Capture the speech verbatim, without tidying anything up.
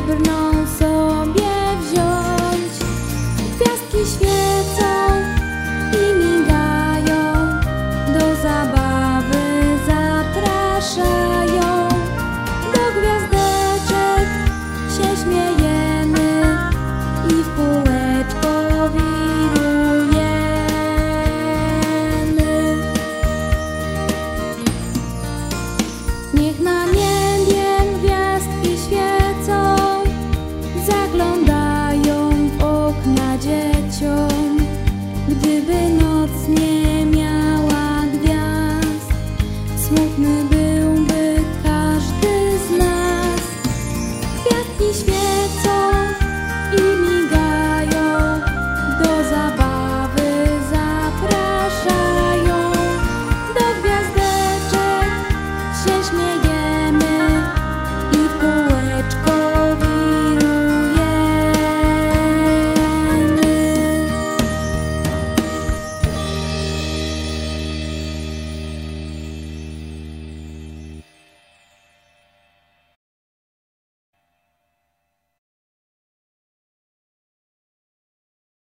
srebrną sobie wziąć. Gwiazdki świecą i migają, do zabawy zapraszają. Do gwiazdeczek się śmiejemy i w kółeczko wirujemy. Niech na niebie gwiazdki świecą, zaglądają w okna dzieciom. Gdyby noc nie miała gwiazd, smutny byłby każdy z nas. Gwiazdki świecą